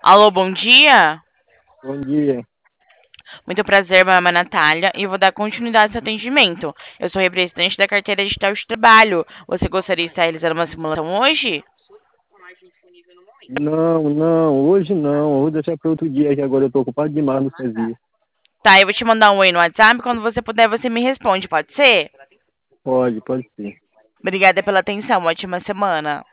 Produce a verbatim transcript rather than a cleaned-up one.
Alô, bom dia. Bom dia. Muito prazer, meu nome é Natália e eu vou dar continuidade ao seu atendimento. Eu sou representante da carteira digital de trabalho. Você gostaria de estar realizando uma simulação hoje? Não, não, hoje não. Vou deixar para outro dia, que agora eu tô ocupado demais no serviço. Tá, eu vou te mandar um oi no WhatsApp. Quando você puder, você me responde, pode ser? Pode, pode ser. Obrigada pela atenção. Ótima semana.